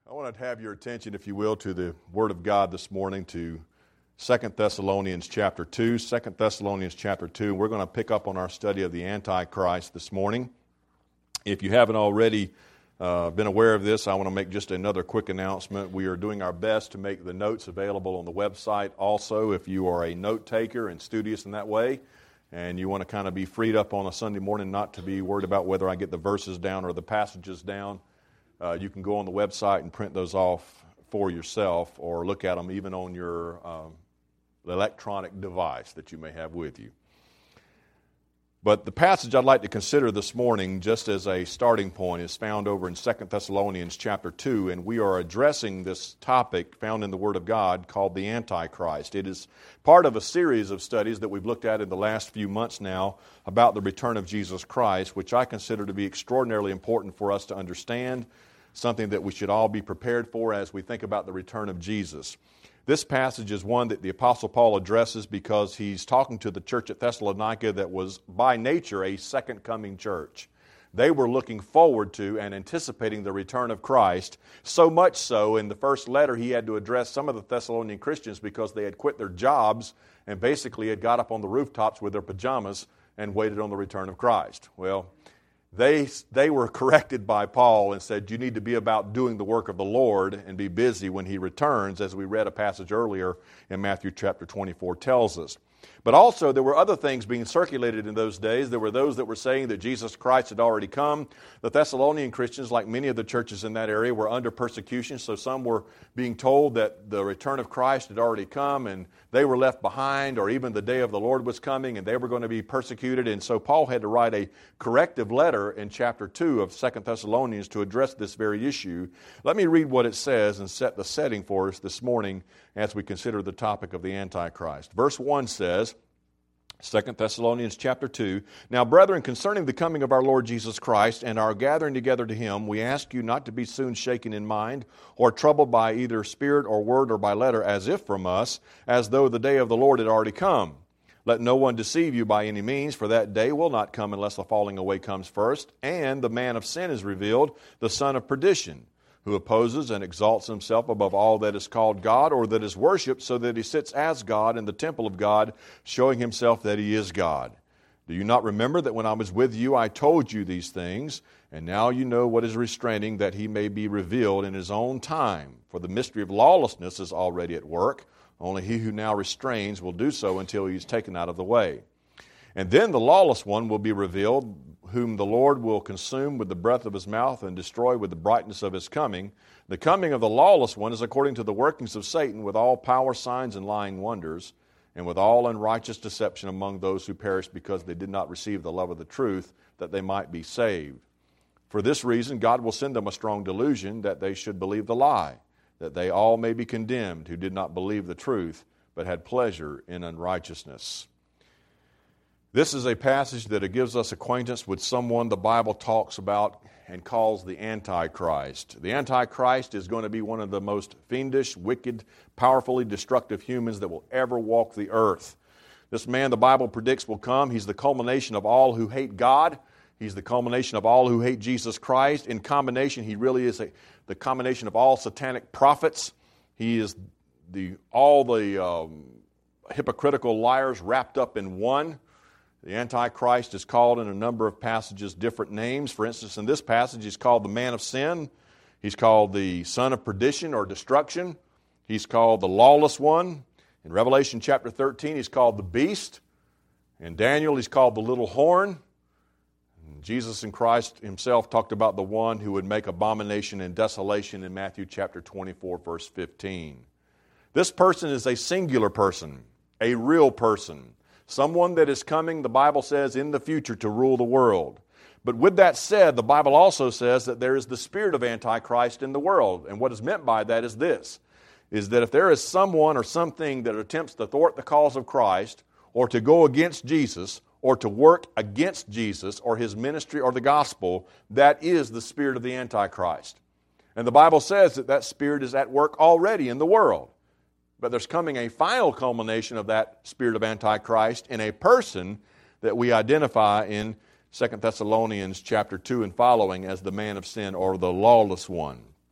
I want to have your attention, if you will, to the Word of God this morning, to 2 Thessalonians chapter 2. 2 Thessalonians chapter 2. We're going to pick up on our study of the Antichrist this morning. If you haven't already been aware of this, I want to make just another quick announcement. We are doing our best to make the notes available on the website. Also, if you are a note taker and studious in that way, and you want to kind of be freed up on a Sunday morning, not to be worried about whether I get the verses down or the passages down, you can go on the website and print those off for yourself, or look at them even on your electronic device that you may have with you. But the passage I'd like to consider this morning, just as a starting point, is found over in 2 Thessalonians chapter 2, and we are addressing this topic found in the Word of God called the Antichrist. It is part of a series of studies that we've looked at in the last few months now about the return of Jesus Christ, which I consider to be extraordinarily important for us to understand, something that we should all be prepared for as we think about the return of Jesus. This passage is one that the Apostle Paul addresses because he's talking to the church at Thessalonica that was by nature a second coming church. They were looking forward to and anticipating the return of Christ, so much so in the first letter he had to address some of the Thessalonian Christians because they had quit their jobs and basically had got up on the rooftops with their pajamas and waited on the return of Christ. Well, They were corrected by Paul and said, you need to be about doing the work of the Lord and be busy when He returns, as we read a passage earlier in Matthew chapter 24 tells us. But also there were other things being circulated in those days. There were those that were saying that Jesus Christ had already come. The Thessalonian Christians, like many of the churches in that area, were under persecution, so some were being told that the return of Christ had already come and they were left behind, or even the day of the Lord was coming and they were going to be persecuted. And so Paul had to write a corrective letter in chapter 2 of 2 Thessalonians to address this very issue. Let me read what it says and set the setting for us this morning as we consider the topic of the Antichrist. Verse 1 says, 2 Thessalonians chapter 2, Now, brethren, concerning the coming of our Lord Jesus Christ and our gathering together to Him, we ask you not to be soon shaken in mind or troubled by either spirit or word or by letter, as if from us, as though the day of the Lord had already come. Let no one deceive you by any means, for that day will not come unless the falling away comes first, and the man of sin is revealed, the son of perdition, who opposes and exalts himself above all that is called God or that is worshipped, so that he sits as God in the temple of God, showing himself that he is God. Do you not remember that when I was with you I told you these things? And now you know what is restraining, that he may be revealed in his own time. For the mystery of lawlessness is already at work. Only he who now restrains will do so until he is taken out of the way. And then the lawless one will be revealed, whom the Lord will consume with the breath of His mouth and destroy with the brightness of His coming. The coming of the lawless one is according to the workings of Satan, with all power, signs, and lying wonders, and with all unrighteous deception among those who perish because they did not receive the love of the truth, that they might be saved. For this reason God will send them a strong delusion, that they should believe the lie, that they all may be condemned who did not believe the truth, but had pleasure in unrighteousness. This is a passage that gives us acquaintance with someone the Bible talks about and calls the Antichrist. The Antichrist is going to be one of the most fiendish, wicked, powerfully destructive humans that will ever walk the earth. This man the Bible predicts will come. He's the culmination of all who hate God. He's the culmination of all who hate Jesus Christ. In combination, he really is the combination of all satanic prophets. He is all the hypocritical liars wrapped up in one. The Antichrist is called in a number of passages different names. For instance, in this passage, he's called the man of sin. He's called the son of perdition or destruction. He's called the lawless one. In Revelation chapter 13, he's called the beast. In Daniel, he's called the little horn. And Jesus and Christ Himself talked about the one who would make abomination and desolation in Matthew chapter 24, verse 15. This person is a singular person, a real person. Someone that is coming, the Bible says, in the future to rule the world. But with that said, the Bible also says that there is the spirit of Antichrist in the world. And what is meant by that is this, is that if there is someone or something that attempts to thwart the cause of Christ, or to go against Jesus, or to work against Jesus, or His ministry, or the gospel, that is the spirit of the Antichrist. And the Bible says that that spirit is at work already in the world. But there's coming a final culmination of that spirit of Antichrist in a person that we identify in 2 Thessalonians chapter 2 and following as the man of sin or the lawless one.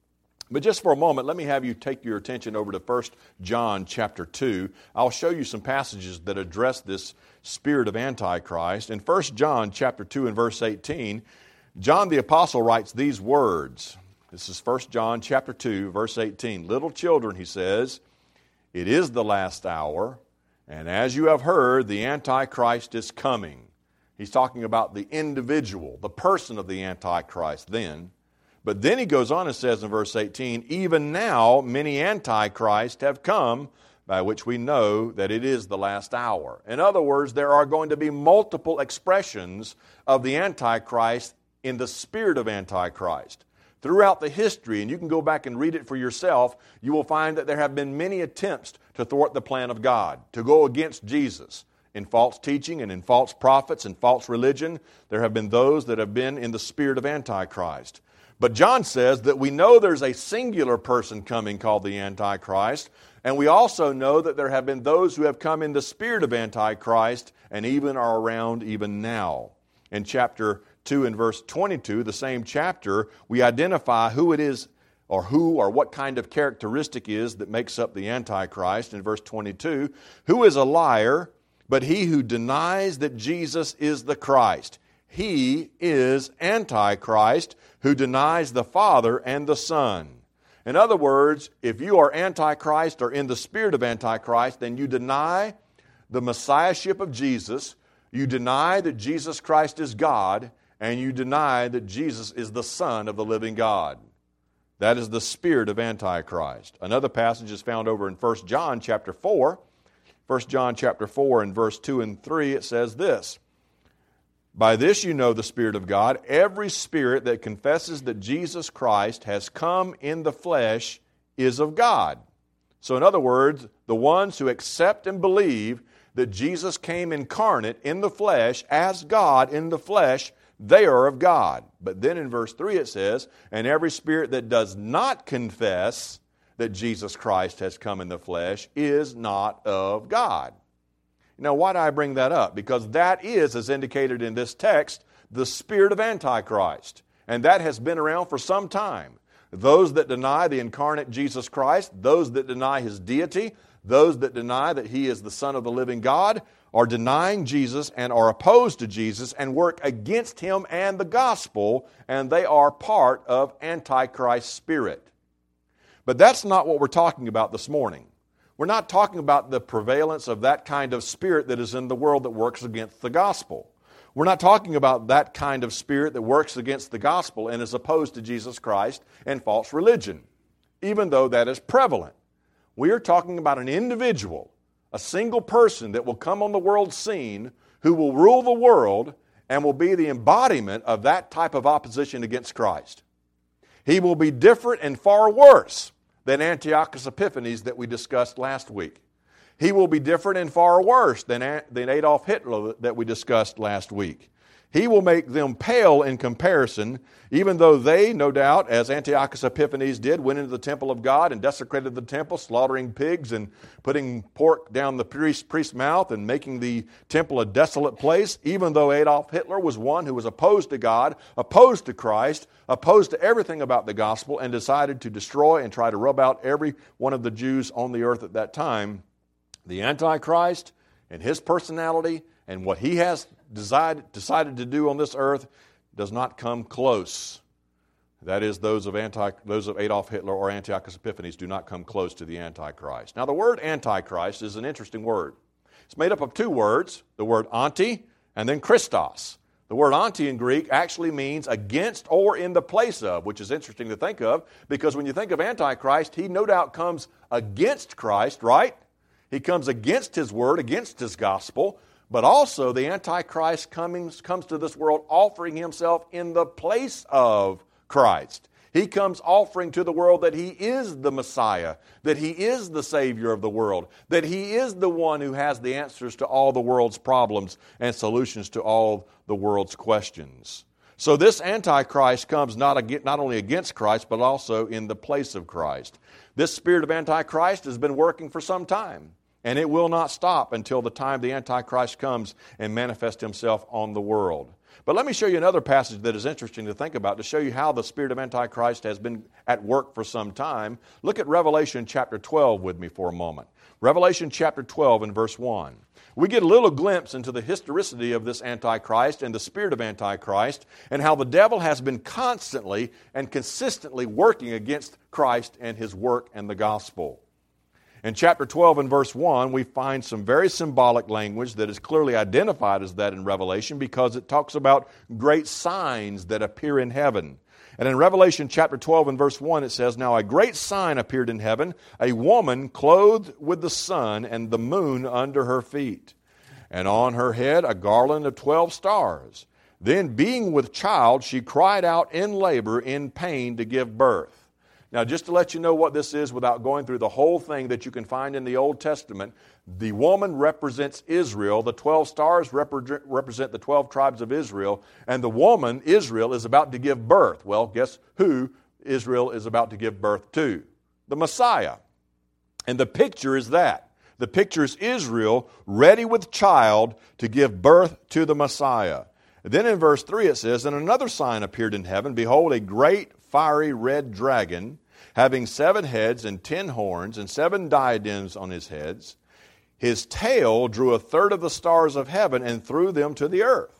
But just for a moment, let me have you take your attention over to 1 John chapter 2. I'll show you some passages that address this spirit of Antichrist. In 1 John chapter 2 and verse 18, John the Apostle writes these words. This is 1 John chapter 2, verse 18. Little children, he says, it is the last hour, and as you have heard, the Antichrist is coming. He's talking about the individual, the person of the Antichrist then. But then he goes on and says in verse 18, even now many antichrists have come, by which we know that it is the last hour. In other words, there are going to be multiple expressions of the Antichrist in the spirit of Antichrist. Throughout the history, and you can go back and read it for yourself, you will find that there have been many attempts to thwart the plan of God, to go against Jesus. In false teaching and in false prophets and false religion, there have been those that have been in the spirit of Antichrist. But John says that we know there's a singular person coming called the Antichrist, and we also know that there have been those who have come in the spirit of Antichrist and even are around even now. In chapter 2 and verse 22, the same chapter, we identify who it is or who or what kind of characteristic is that makes up the Antichrist. In verse 22, who is a liar but he who denies that Jesus is the Christ? He is Antichrist, who denies the Father and the Son. In other words, if you are Antichrist or in the spirit of Antichrist, then you deny the Messiahship of Jesus, you deny that Jesus Christ is God, and you deny that Jesus is the Son of the living God. That is the spirit of Antichrist. Another passage is found over in 1 John chapter 4. 1 John chapter 4 and verse 2 and 3, it says this, by this you know the Spirit of God. Every spirit that confesses that Jesus Christ has come in the flesh is of God. So in other words, the ones who accept and believe that Jesus came incarnate in the flesh as God in the flesh, they are of God. But then in verse 3 it says, and every spirit that does not confess that Jesus Christ has come in the flesh is not of God. Now, why do I bring that up? Because that is, as indicated in this text, the spirit of Antichrist. And that has been around for some time. Those that deny the incarnate Jesus Christ, those that deny His deity, those that deny that He is the Son of the living God, are denying Jesus and are opposed to Jesus and work against Him and the gospel, and they are part of Antichrist's spirit. But that's not what we're talking about this morning. We're not talking about the prevalence of that kind of spirit that is in the world that works against the gospel. We're not talking about that kind of spirit that works against the gospel and is opposed to Jesus Christ and false religion, even though that is prevalent. We are talking about an individual, a single person that will come on the world scene who will rule the world and will be the embodiment of that type of opposition against Christ. He will be different and far worse than Antiochus Epiphanes that we discussed last week. He will be different and far worse than Adolf Hitler that we discussed last week. He will make them pale in comparison, even though they, no doubt, as Antiochus Epiphanes did, went into the temple of God and desecrated the temple, slaughtering pigs and putting pork down the priest's mouth and making the temple a desolate place. Even though Adolf Hitler was one who was opposed to God, opposed to Christ, opposed to everything about the gospel, and decided to destroy and try to rub out every one of the Jews on the earth at that time, the Antichrist and his personality and what he has decided to do on this earth does not come close. That is, those of Adolf Hitler or Antiochus Epiphanes do not come close to the Antichrist. Now, the word Antichrist is an interesting word. It's made up of two words, the word anti and then Christos. The word anti in Greek actually means against or in the place of, which is interesting to think of, because when you think of Antichrist, he no doubt comes against Christ, right? He comes against His word, against His gospel, but also the Antichrist comes to this world offering himself in the place of Christ. He comes offering to the world that He is the Messiah, that He is the Savior of the world, that He is the one who has the answers to all the world's problems and solutions to all the world's questions. So this Antichrist comes not only against Christ, but also in the place of Christ. This spirit of Antichrist has been working for some time. And it will not stop until the time the Antichrist comes and manifests himself on the world. But let me show you another passage that is interesting to think about to show you how the spirit of Antichrist has been at work for some time. Look at Revelation chapter 12 with me for a moment. Revelation chapter 12 and verse 1. We get a little glimpse into the historicity of this Antichrist and the spirit of Antichrist and how the devil has been constantly and consistently working against Christ and his work and the gospel. In chapter 12 and verse 1, we find some very symbolic language that is clearly identified as that in Revelation because it talks about great signs that appear in heaven. And in Revelation chapter 12 and verse 1 it says, "Now a great sign appeared in heaven, a woman clothed with the sun and the moon under her feet, and on her head a garland of 12 stars. Then being with child, she cried out in labor, in pain to give birth." Now, just to let you know what this is without going through the whole thing that you can find in the Old Testament, the woman represents Israel. The 12 stars represent the 12 tribes of Israel. And the woman, Israel, is about to give birth. Well, guess who Israel is about to give birth to? The Messiah. And the picture is that. The picture is Israel ready with child to give birth to the Messiah. Then in verse 3 it says, "And another sign appeared in heaven. Behold, a great fiery red dragon, having 7 heads and 10 horns, and 7 diadems on his heads. His tail drew 1/3 of the stars of heaven and threw them to the earth."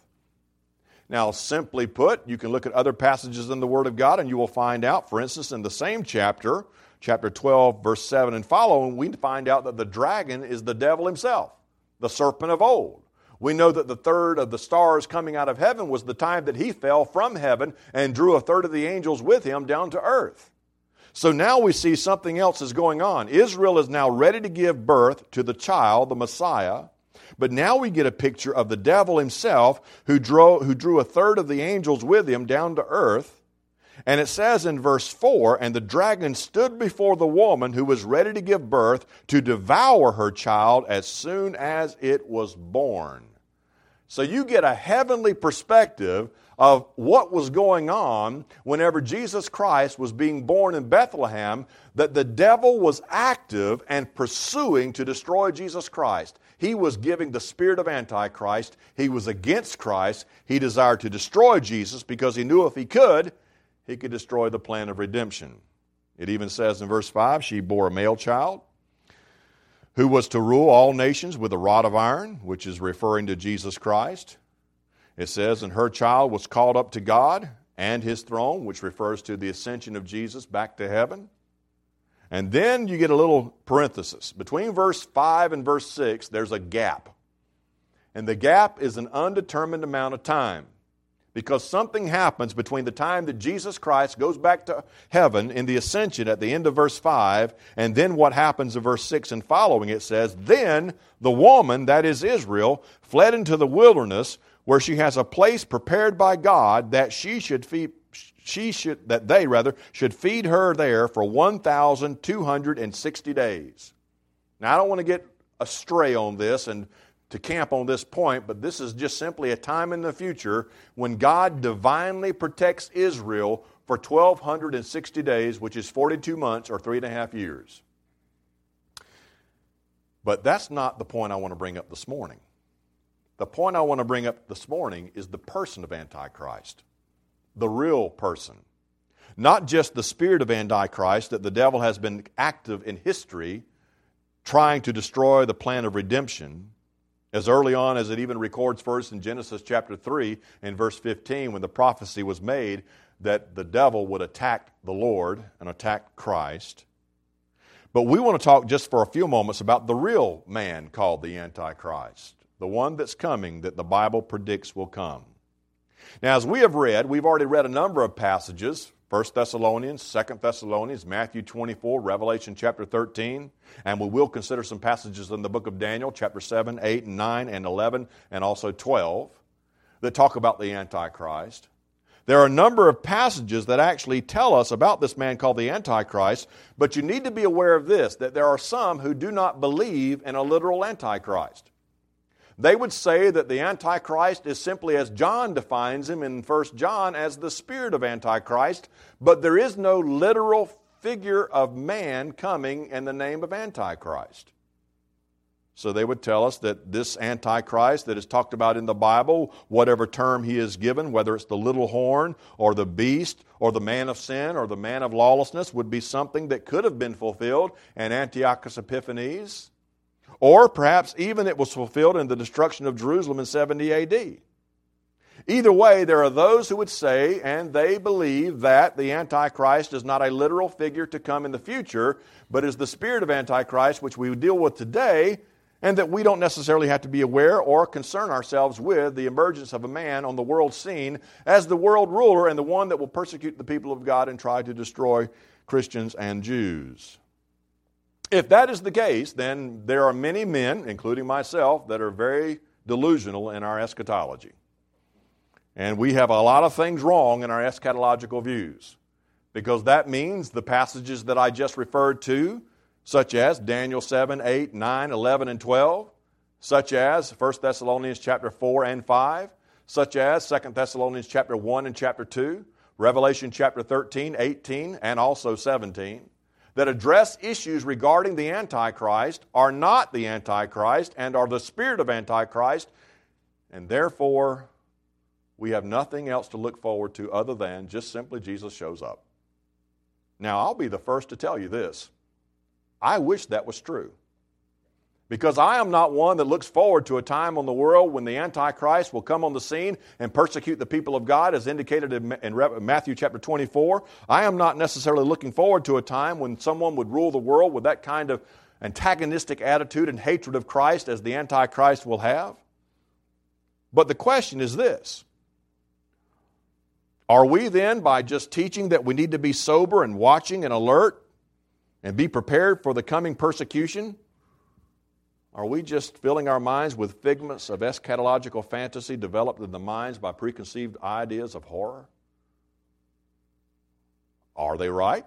Now, simply put, you can look at other passages in the Word of God and you will find out, for instance, in the same chapter, chapter 12, verse 7 and following, we find out that the dragon is the devil himself, the serpent of old. We know that the 1/3 of the stars coming out of heaven was the time that he fell from heaven and drew 1/3 of the angels with him down to earth. So now we see something else is going on. Israel is now ready to give birth to the child, the Messiah. But now we get a picture of the devil himself who drew 1/3 of the angels with him down to earth. And it says in verse 4, "And the dragon stood before the woman who was ready to give birth to devour her child as soon as it was born." So you get a heavenly perspective of what was going on whenever Jesus Christ was being born in Bethlehem, that the devil was active and pursuing to destroy Jesus Christ. He was giving the spirit of Antichrist. He was against Christ. He desired to destroy Jesus because he knew if he could destroy the plan of redemption. It even says in verse 5, "She bore a male child who was to rule all nations with a rod of iron," which is referring to Jesus Christ. It says, "And her child was called up to God and his throne," which refers to the ascension of Jesus back to heaven. And then you get a little parenthesis. Between verse 5 and verse 6, there's a gap. And the gap is an undetermined amount of time. Because something happens between the time that Jesus Christ goes back to heaven in the ascension at the end of verse 5, and then what happens in verse 6 and following. It says, "Then the woman," that is Israel, "fled into the wilderness, where she has a place prepared by God that they should feed her there for 1,260 days. Now, I don't want to get astray on this and to camp on this point, but this is just simply a time in the future when God divinely protects Israel for 1,260 days, which is 42 months or 3.5 years. But that's not the point I want to bring up this morning. The point I want to bring up this morning is the person of Antichrist, the real person. Not just the spirit of Antichrist, that the devil has been active in history trying to destroy the plan of redemption, as early on as it even records first in Genesis chapter 3 and verse 15 when the prophecy was made that the devil would attack the Lord and attack Christ. But we want to talk just for a few moments about the real man called the Antichrist, the one that's coming that the Bible predicts will come. Now, as we've already read a number of passages, 1 Thessalonians, 2 Thessalonians, Matthew 24, Revelation chapter 13, and we will consider some passages in the book of Daniel, chapter 7, 8, and 9, and 11, and also 12, that talk about the Antichrist. There are a number of passages that actually tell us about this man called the Antichrist, but you need to be aware of this, that there are some who do not believe in a literal Antichrist. They would say that the Antichrist is simply as John defines him in 1 John as the spirit of Antichrist, but there is no literal figure of man coming in the name of Antichrist. So they would tell us that this Antichrist that is talked about in the Bible, whatever term he is given, whether it's the little horn or the beast or the man of sin or the man of lawlessness, would be something that could have been fulfilled in Antiochus Epiphanes. Or perhaps even it was fulfilled in the destruction of Jerusalem in 70 AD. Either way, there are those who would say, and they believe, that the Antichrist is not a literal figure to come in the future, but is the spirit of Antichrist, which we deal with today, and that we don't necessarily have to be aware or concern ourselves with the emergence of a man on the world scene as the world ruler and the one that will persecute the people of God and try to destroy Christians and Jews. If that is the case, then there are many men, including myself, that are very delusional in our eschatology. And we have a lot of things wrong in our eschatological views, because that means the passages that I just referred to, such as Daniel 7, 8, 9, 11, and 12, such as 1 Thessalonians chapter 4 and 5, such as 2 Thessalonians chapter 1 and chapter 2, Revelation chapter 13, 18, and also 17, that address issues regarding the Antichrist, are not the Antichrist, and are the spirit of Antichrist, and therefore we have nothing else to look forward to other than just simply Jesus shows up. Now, I'll be the first to tell you this. I wish that was true. Because I am not one that looks forward to a time on the world when the Antichrist will come on the scene and persecute the people of God, as indicated in Matthew chapter 24. I am not necessarily looking forward to a time when someone would rule the world with that kind of antagonistic attitude and hatred of Christ as the Antichrist will have. But the question is this. Are we then, by just teaching that we need to be sober and watching and alert and be prepared for the coming persecution, are we just filling our minds with figments of eschatological fantasy developed in the minds by preconceived ideas of horror? Are they right?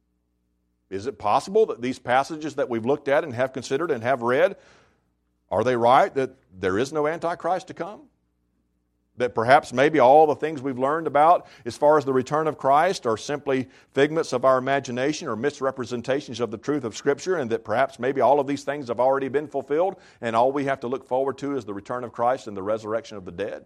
Is it possible that these passages that we've looked at and have considered and have read, are they right that there is no Antichrist to come? That perhaps maybe all the things we've learned about as far as the return of Christ are simply figments of our imagination or misrepresentations of the truth of Scripture, and that perhaps maybe all of these things have already been fulfilled and all we have to look forward to is the return of Christ and the resurrection of the dead?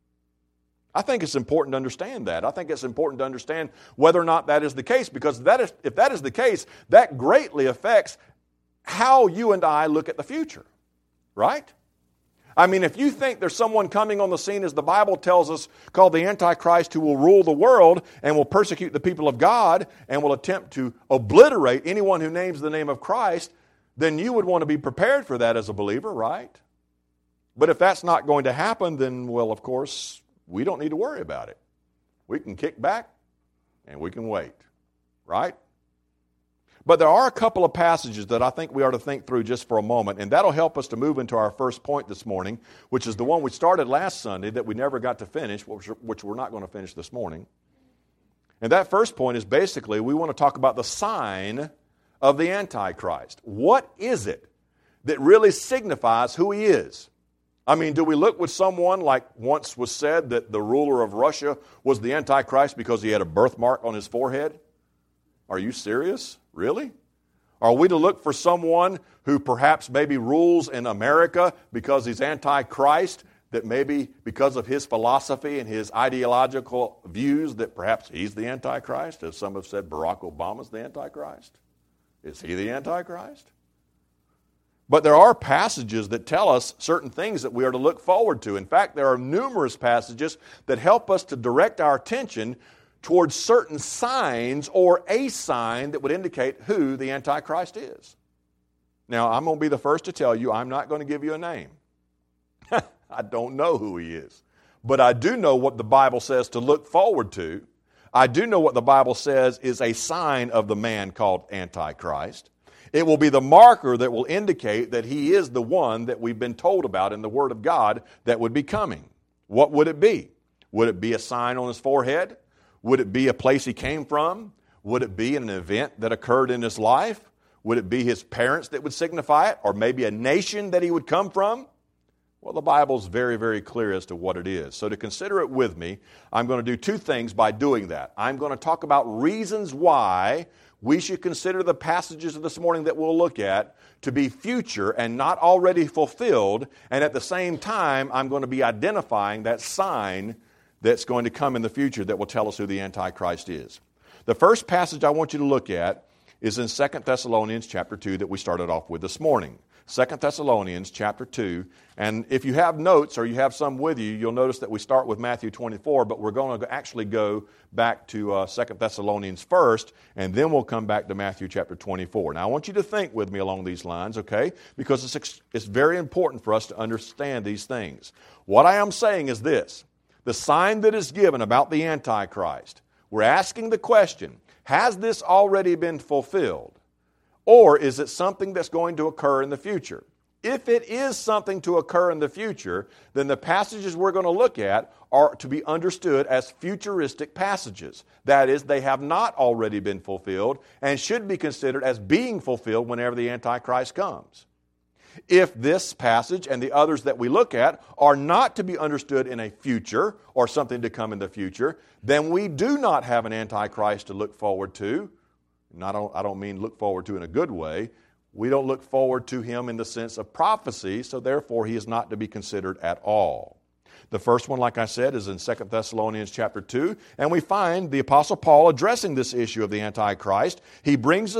I think it's important to understand that. I think it's important to understand whether or not that is the case, because if that is the case, that greatly affects how you and I look at the future, right? I mean, if you think there's someone coming on the scene, as the Bible tells us, called the Antichrist, who will rule the world and will persecute the people of God and will attempt to obliterate anyone who names the name of Christ, then you would want to be prepared for that as a believer, right? But if that's not going to happen, then, well, of course, we don't need to worry about it. We can kick back and we can wait, right? But there are a couple of passages that I think we ought to think through just for a moment, and that'll help us to move into our first point this morning, which is the one we started last Sunday that we never got to finish, which we're not going to finish this morning. And that first point is basically we want to talk about the sign of the Antichrist. What is it that really signifies who he is? I mean, do we look with someone like once was said that the ruler of Russia was the Antichrist because he had a birthmark on his forehead? Are you serious? Really? Are we to look for someone who perhaps maybe rules in America because he's Antichrist, that maybe because of his philosophy and his ideological views that perhaps he's the Antichrist? As some have said, Barack Obama's the Antichrist. Is he the Antichrist? But there are passages that tell us certain things that we are to look forward to. In fact, there are numerous passages that help us to direct our attention towards certain signs or a sign that would indicate who the Antichrist is. Now, I'm going to be the first to tell you, I'm not going to give you a name. I don't know who he is. But I do know what the Bible says to look forward to. I do know what the Bible says is a sign of the man called Antichrist. It will be the marker that will indicate that he is the one that we've been told about in the Word of God that would be coming. What would it be? Would it be a sign on his forehead? Would it be a place he came from? Would it be an event that occurred in his life? Would it be his parents that would signify it? Or maybe a nation that he would come from? Well, the Bible's very, very clear as to what it is. So to consider it with me, I'm going to do two things by doing that. I'm going to talk about reasons why we should consider the passages of this morning that we'll look at to be future and not already fulfilled, and at the same time, I'm going to be identifying that sign that's going to come in the future that will tell us who the Antichrist is. The first passage I want you to look at is in 2 Thessalonians chapter 2 that we started off with this morning. 2 Thessalonians chapter 2. And if you have notes or you have some with you, you'll notice that we start with Matthew 24, but we're going to actually go back to 2 Thessalonians first, and then we'll come back to Matthew chapter 24. Now, I want you to think with me along these lines, okay? Because it's very important for us to understand these things. What I am saying is this. The sign that is given about the Antichrist, we're asking the question, has this already been fulfilled? Or is it something that's going to occur in the future? If it is something to occur in the future, then the passages we're going to look at are to be understood as futuristic passages. That is, they have not already been fulfilled and should be considered as being fulfilled whenever the Antichrist comes. If this passage and the others that we look at are not to be understood in a future or something to come in the future, then we do not have an Antichrist to look forward to. I don't mean look forward to in a good way. We don't look forward to him in the sense of prophecy, so therefore he is not to be considered at all. The first one, like I said, is in 2 Thessalonians chapter 2, and we find the Apostle Paul addressing this issue of the Antichrist. He brings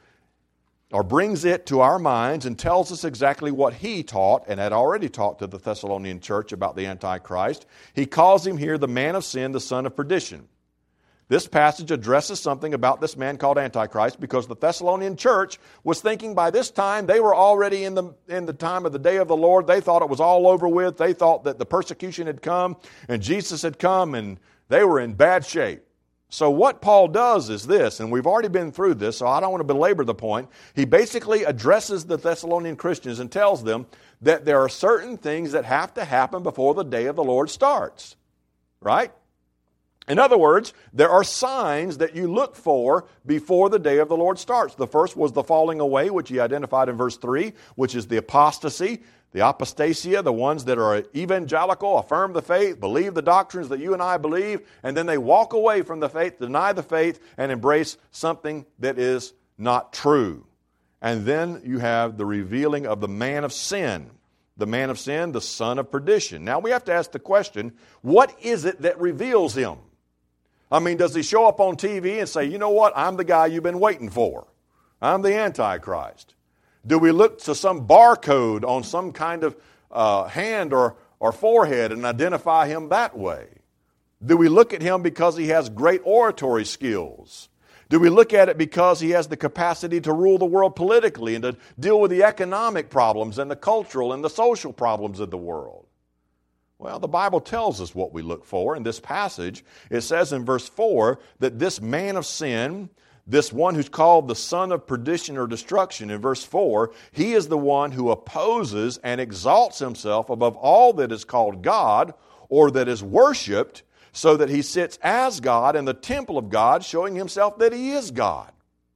it to our minds and tells us exactly what he taught and had already taught to the Thessalonian church about the Antichrist. He calls him here the man of sin, the son of perdition. This passage addresses something about this man called Antichrist because the Thessalonian church was thinking by this time they were already in the time of the day of the Lord. They thought it was all over with. They thought that the persecution had come and Jesus had come and they were in bad shape. So what Paul does is this, and we've already been through this, so I don't want to belabor the point. He basically addresses the Thessalonian Christians and tells them that there are certain things that have to happen before the day of the Lord starts. Right? In other words, there are signs that you look for before the day of the Lord starts. The first was the falling away, which he identified in verse 3, which is the apostasy, the apostasia, the ones that are evangelical, affirm the faith, believe the doctrines that you and I believe, and then they walk away from the faith, deny the faith, and embrace something that is not true. And then you have the revealing of the man of sin. The man of sin, the son of perdition. Now we have to ask the question, what is it that reveals him? I mean, does he show up on TV and say, you know what, I'm the guy you've been waiting for. I'm the Antichrist. Do we look to some barcode on some kind of hand or forehead and identify him that way? Do we look at him because he has great oratory skills? Do we look at it because he has the capacity to rule the world politically and to deal with the economic problems and the cultural and the social problems of the world? Well, the Bible tells us what we look for. In this passage, it says in verse 4 that this man of sin, this one who's called the son of perdition or destruction, in verse 4, he is the one who opposes and exalts himself above all that is called God or that is worshipped, so that he sits as God in the temple of God, showing himself that he is God.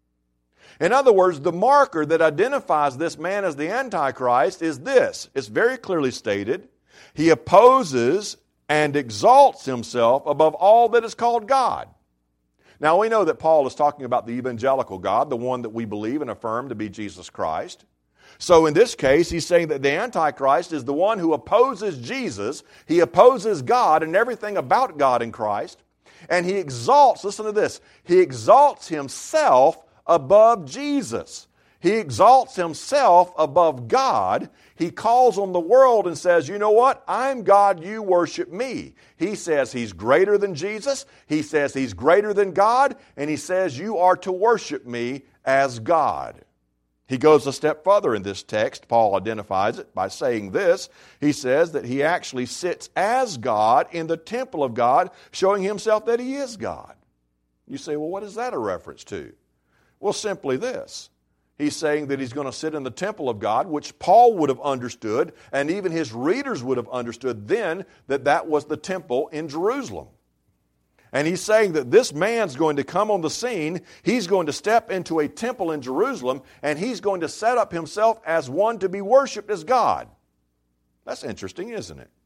In other words, the marker that identifies this man as the Antichrist is this. It's very clearly stated. He opposes and exalts himself above all that is called God. Now, we know that Paul is talking about the evangelical God, the one that we believe and affirm to be Jesus Christ. So in this case, he's saying that the Antichrist is the one who opposes Jesus. He opposes God and everything about God in Christ. And he exalts, listen to this, he exalts himself above Jesus. He exalts himself above God. He calls on the world and says, you know what? I'm God, you worship me. He says he's greater than Jesus. He says he's greater than God. And he says you are to worship me as God. He goes a step further in this text. Paul identifies it by saying this. He says that he actually sits as God in the temple of God, showing himself that he is God. You say, well, what is that a reference to? Well, simply this. He's saying that he's going to sit in the temple of God, which Paul would have understood, and even his readers would have understood then that that was the temple in Jerusalem. And he's saying that this man's going to come on the scene, he's going to step into a temple in Jerusalem, and he's going to set up himself as one to be worshipped as God. That's interesting, isn't it?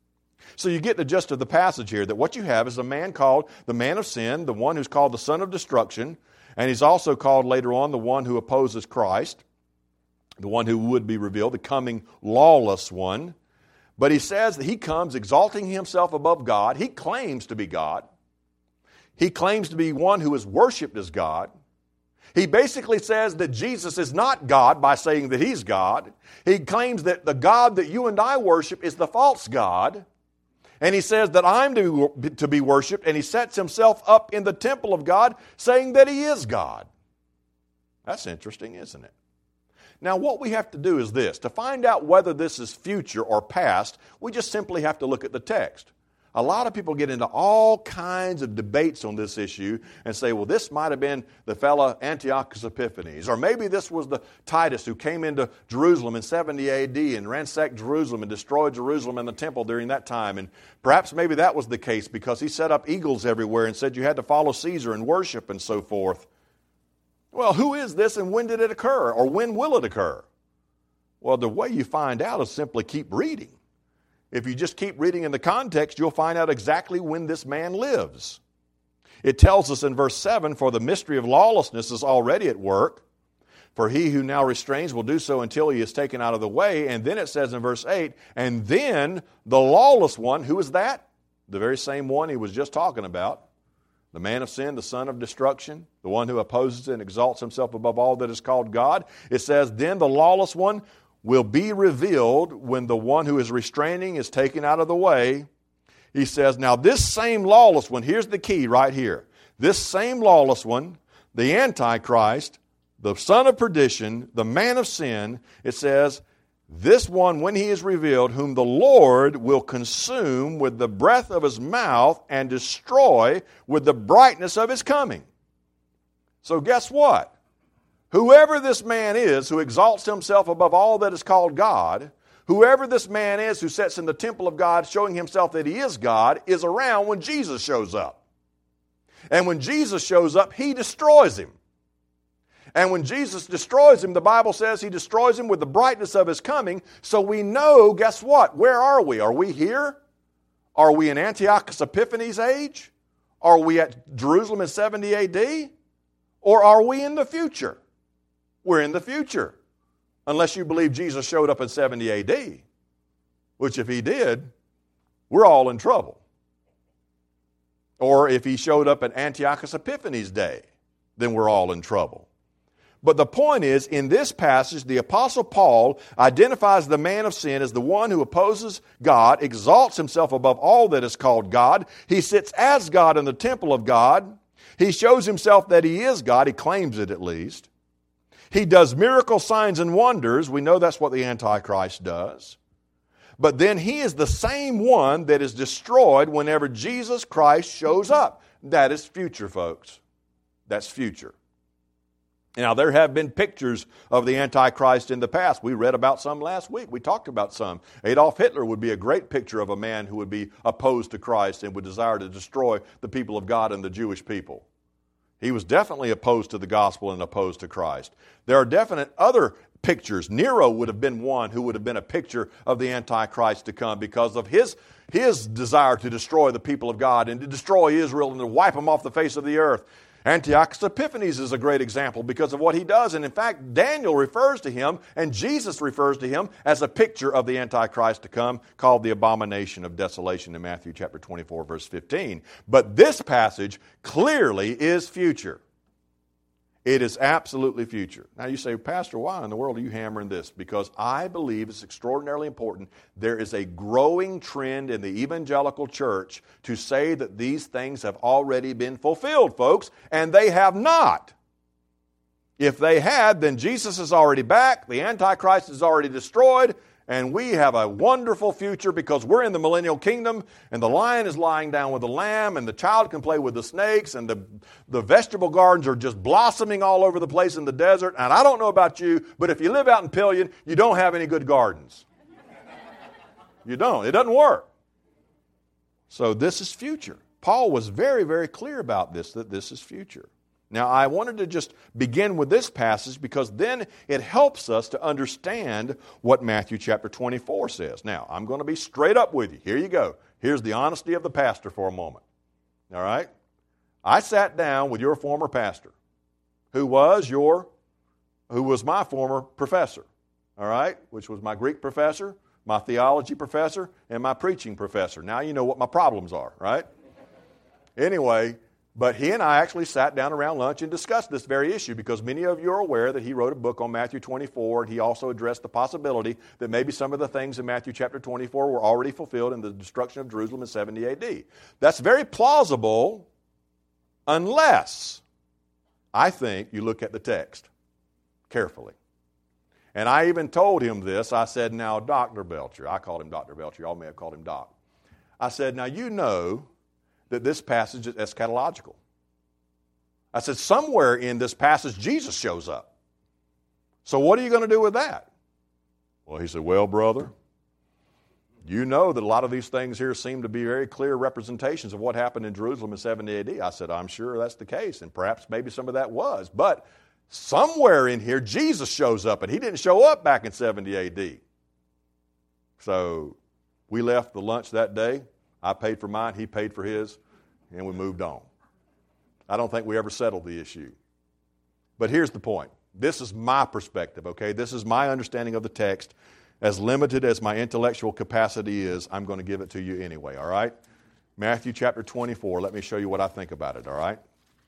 So you get the gist of the passage here, that what you have is a man called the man of sin, the one who's called the son of destruction, And he's also called later on the one who opposes Christ, the one who would be revealed, the coming lawless one. But he says that he comes exalting himself above God. He claims to be God. He claims to be one who is worshiped as God. He basically says that Jesus is not God by saying that he's God. He claims that the God that you and I worship is the false God. And he says that I'm to be worshiped, and he sets himself up in the temple of God saying that he is God. That's interesting, isn't it? Now, what we have to do is this. To find out whether this is future or past, we just simply have to look at the text. A lot of people get into all kinds of debates on this issue and say, well, this might have been the fellow Antiochus Epiphanes, or maybe this was the Titus who came into Jerusalem in 70 A.D. and ransacked Jerusalem and destroyed Jerusalem and the temple during that time. And perhaps maybe that was the case because he set up eagles everywhere and said you had to follow Caesar and worship and so forth. Well, who is this and when did it occur, or when will it occur? Well, the way you find out is simply keep reading. If you just keep reading in the context, you'll find out exactly when this man lives. It tells us in verse 7, for the mystery of lawlessness is already at work, for he who now restrains will do so until he is taken out of the way. And then it says in verse 8, and then the lawless one, who is that? The very same one he was just talking about. The man of sin, the son of destruction, the one who opposes and exalts himself above all that is called God. It says, then the lawless one will be revealed when the one who is restraining is taken out of the way. He says, now this same lawless one, here's the key right here. This same lawless one, the Antichrist, the son of perdition, the man of sin, it says, this one, when he is revealed, whom the Lord will consume with the breath of his mouth and destroy with the brightness of his coming. So guess what? Whoever this man is who exalts himself above all that is called God, whoever this man is who sits in the temple of God showing himself that he is God, is around when Jesus shows up. And when Jesus shows up, he destroys him. And when Jesus destroys him, the Bible says he destroys him with the brightness of his coming. So we know, guess what? Where are we? Are we here? Are we in Antiochus Epiphanes' age? Are we at Jerusalem in 70 A.D.? Or are we in the future? We're in the future. Unless you believe Jesus showed up in 70 A.D., which if he did, we're all in trouble. Or if he showed up at Antiochus Epiphanes' day, then we're all in trouble. But the point is, in this passage, the Apostle Paul identifies the man of sin as the one who opposes God, exalts himself above all that is called God. He sits as God in the temple of God. He shows himself that he is God. He claims it at least. He does miracle signs and wonders. We know that's what the Antichrist does. But then he is the same one that is destroyed whenever Jesus Christ shows up. That is future, folks. That's future. Now, there have been pictures of the Antichrist in the past. We read about some last week. We talked about some. Adolf Hitler would be a great picture of a man who would be opposed to Christ and would desire to destroy the people of God and the Jewish people. He was definitely opposed to the gospel and opposed to Christ. There are definite other pictures. Nero would have been one who would have been a picture of the Antichrist to come because of his desire to destroy the people of God and to destroy Israel and to wipe them off the face of the earth. Antiochus Epiphanes is a great example because of what he does. And in fact, Daniel refers to him and Jesus refers to him as a picture of the Antichrist to come, called the abomination of desolation in Matthew chapter 24, verse 15. But this passage clearly is future. It is absolutely future. Now you say, Pastor, why in the world are you hammering this? Because I believe it's extraordinarily important. There is a growing trend in the evangelical church to say that these things have already been fulfilled, folks, and they have not. If they had, then Jesus is already back, the Antichrist is already destroyed, and we have a wonderful future because we're in the millennial kingdom and the lion is lying down with the lamb and the child can play with the snakes and the vegetable gardens are just blossoming all over the place in the desert. And I don't know about you, but if you live out in Pillion, you don't have any good gardens. You don't. It doesn't work. So this is future. Paul was very, very clear about this, that this is future. Now, I wanted to just begin with this passage because then it helps us to understand what Matthew chapter 24 says. Now, I'm going to be straight up with you. Here you go. Here's the honesty of the pastor for a moment. All right? I sat down with your former pastor, who was my former professor, all right, which was my Greek professor, my theology professor, and my preaching professor. Now you know what my problems are, right? Anyway, but he and I actually sat down around lunch and discussed this very issue because many of you are aware that he wrote a book on Matthew 24, and he also addressed the possibility that maybe some of the things in Matthew chapter 24 were already fulfilled in the destruction of Jerusalem in 70 AD. That's very plausible unless, I think, you look at the text carefully. And I even told him this. I said, now, Dr. Belcher, I called him Dr. Belcher. Y'all may have called him Doc. I said, now, you know that this passage is eschatological. I said, somewhere in this passage, Jesus shows up. So what are you going to do with that? Well, he said, well, brother, you know that a lot of these things here seem to be very clear representations of what happened in Jerusalem in 70 AD. I said, I'm sure that's the case, and perhaps maybe some of that was. But somewhere in here, Jesus shows up, and he didn't show up back in 70 AD. So we left the lunch that day. I paid for mine, he paid for his, and we moved on. I don't think we ever settled the issue. But here's the point. This is my perspective, okay? This is my understanding of the text. As limited as my intellectual capacity is, I'm going to give it to you anyway, all right? Matthew chapter 24, let me show you what I think about it, all right?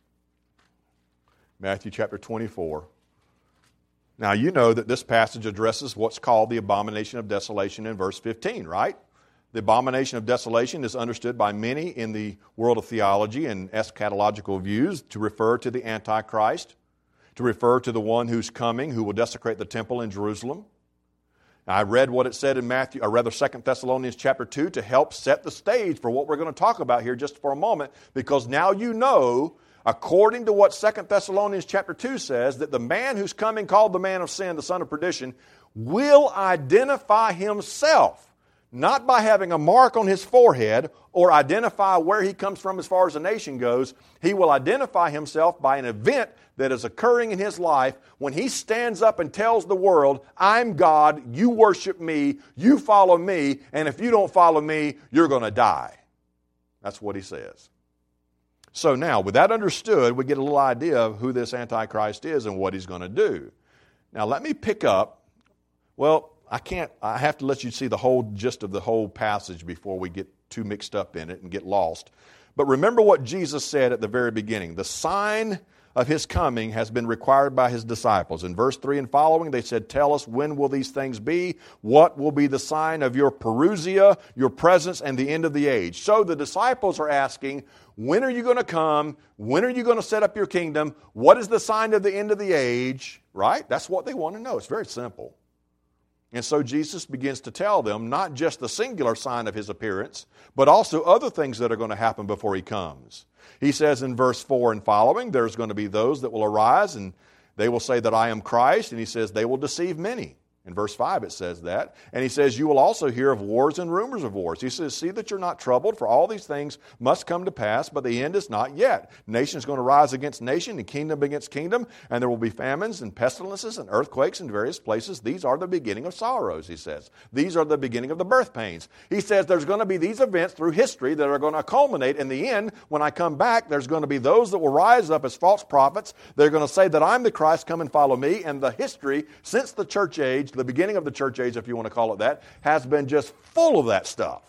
Matthew chapter 24. Now, you know that this passage addresses what's called the abomination of desolation in verse 15, right? The abomination of desolation is understood by many in the world of theology and eschatological views to refer to the Antichrist, to refer to the one who's coming, who will desecrate the temple in Jerusalem. I read what it said in 2 Thessalonians chapter 2 to help set the stage for what we're going to talk about here just for a moment, because now you know, according to what 2 Thessalonians chapter 2 says, that the man who's coming, called the man of sin, the son of perdition, will identify himself, not by having a mark on his forehead or identify where he comes from as far as the nation goes. He will identify himself by an event that is occurring in his life when he stands up and tells the world, I'm God, you worship me, you follow me, and if you don't follow me, you're going to die. That's what he says. So now, with that understood, we get a little idea of who this Antichrist is and what he's going to do. Now, let me pick up, I have to let you see the whole gist of the whole passage before we get too mixed up in it and get lost. But remember what Jesus said at the very beginning. The sign of his coming has been required by his disciples. In verse 3 and following, they said, tell us, when will these things be? What will be the sign of your parousia, your presence, and the end of the age? So the disciples are asking, when are you going to come? When are you going to set up your kingdom? What is the sign of the end of the age? Right? That's what they want to know. It's very simple. And so Jesus begins to tell them not just the singular sign of his appearance, but also other things that are going to happen before he comes. He says in verse 4 and following, there's going to be those that will arise and they will say that I am Christ, and he says they will deceive many. In verse 5 it says that. And he says, you will also hear of wars and rumors of wars. He says, see that you're not troubled, for all these things must come to pass, but the end is not yet. Nation is going to rise against nation, and kingdom against kingdom, and there will be famines and pestilences and earthquakes in various places. These are the beginning of sorrows, he says. These are the beginning of the birth pains. He says there's going to be these events through history that are going to culminate in the end. When I come back, there's going to be those that will rise up as false prophets. They're going to say that I'm the Christ, come and follow me. And the history since the church age, the beginning of the church age, if you want to call it that, has been just full of that stuff.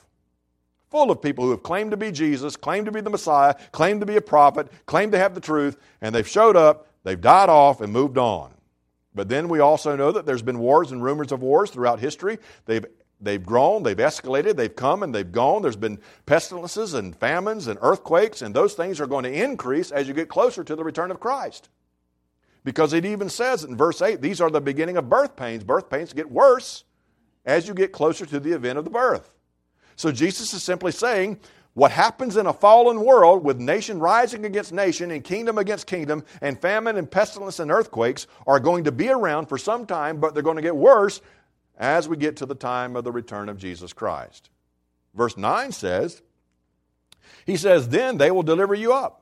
Full of people who have claimed to be Jesus, claimed to be the Messiah, claimed to be a prophet, claimed to have the truth, and they've showed up, they've died off, and moved on. But then we also know that there's been wars and rumors of wars throughout history. They've grown, they've escalated, they've come and they've gone. There's been pestilences and famines and earthquakes, and those things are going to increase as you get closer to the return of Christ. Because it even says in verse 8, these are the beginning of birth pains. Birth pains get worse as you get closer to the event of the birth. So Jesus is simply saying, what happens in a fallen world with nation rising against nation and kingdom against kingdom and famine and pestilence and earthquakes are going to be around for some time, but they're going to get worse as we get to the time of the return of Jesus Christ. Verse 9 says, he says, then they will deliver you up.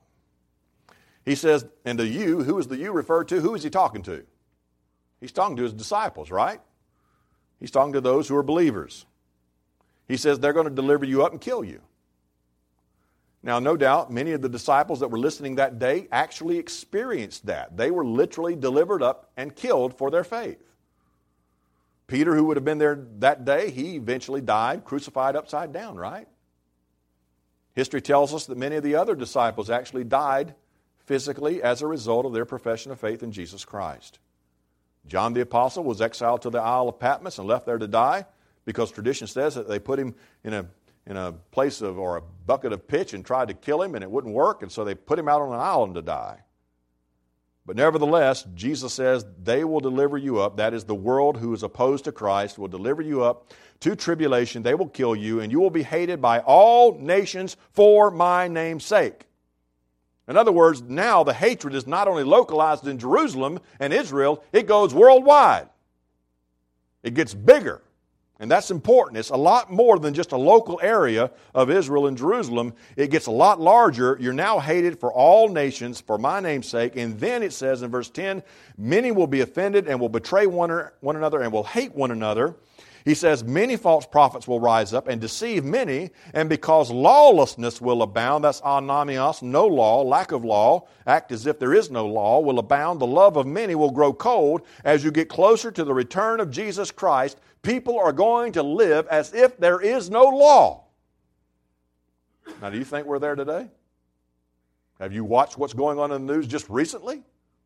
He says, and to you, who is the you referred to? Who is he talking to? He's talking to his disciples, right? He's talking to those who are believers. He says they're going to deliver you up and kill you. Now, no doubt, many of the disciples that were listening that day actually experienced that. They were literally delivered up and killed for their faith. Peter, who would have been there that day, he eventually died, crucified upside down, right? History tells us that many of the other disciples actually died physically as a result of their profession of faith in Jesus Christ. John the Apostle was exiled to the Isle of Patmos and left there to die because tradition says that they put him in a place of, or a bucket of pitch and tried to kill him and it wouldn't work, and so they put him out on an island to die. But nevertheless, Jesus says, they will deliver you up. That is, the world who is opposed to Christ will deliver you up to tribulation. They will kill you, and you will be hated by all nations for my name's sake. In other words, now the hatred is not only localized in Jerusalem and Israel, it goes worldwide. It gets bigger. And that's important. It's a lot more than just a local area of Israel and Jerusalem. It gets a lot larger. You're now hated for all nations for my name's sake. And then it says in verse 10, many will be offended and will betray one another and will hate one another. He says, many false prophets will rise up and deceive many, and because lawlessness will abound, that's anamios, no law, lack of law, act as if there is no law, will abound, the love of many will grow cold. As you get closer to the return of Jesus Christ, people are going to live as if there is no law. Now, do you think we're there today? Have you watched what's going on in the news just recently?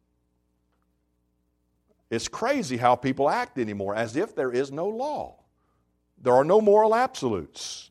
It's crazy how people act anymore, as if there is no law. There are no moral absolutes.